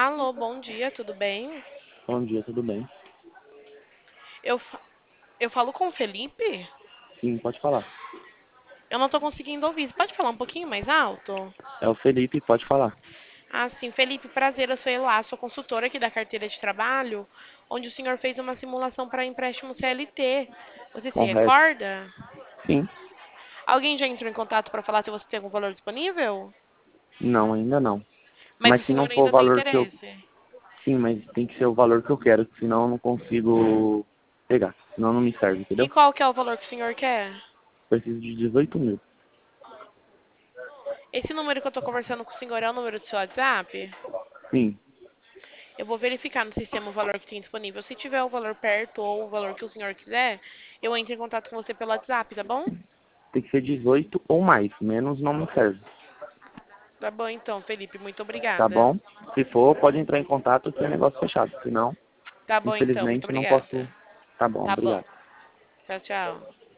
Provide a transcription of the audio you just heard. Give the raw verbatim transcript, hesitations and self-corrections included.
Alô, bom dia, tudo bem? Bom dia, tudo bem? Eu, fa- eu falo com o Felipe? Sim, pode falar. Eu não tô conseguindo ouvir. Você pode falar um pouquinho mais alto? É o Felipe, pode falar. Ah, sim, Felipe, prazer, eu sou Eloá, sou consultora aqui da carteira de trabalho, onde o senhor fez uma simulação para empréstimo C L T. Você se Correto. recorda? Sim. Alguém já entrou em contato para falar se você tem algum valor disponível? Não, ainda não. Mas o Mas se não senhor for o ainda tem valor que eu. interesse? Sim, mas tem que ser o valor que eu quero, senão eu não consigo pegar. Senão não me serve, E entendeu? qual que é o valor que o senhor quer? Preciso de dezoito mil. Esse número que eu tô conversando com o senhor é o número do seu WhatsApp? Sim. Eu vou verificar no sistema o valor que tem disponível. Se tiver o valor perto ou o valor que o senhor quiser, eu entro em contato com você pelo WhatsApp, tá bom? Tem que ser dezoito ou mais. Menos não me serve. Tá bom então, Felipe. Muito Tá obrigada. bom? Se for, pode entrar em contato que é negócio fechado. Senão, Tá bom então. Muito infelizmente, não posso. obrigada. Tá bom, Tá bom. obrigado. Tchau, tchau.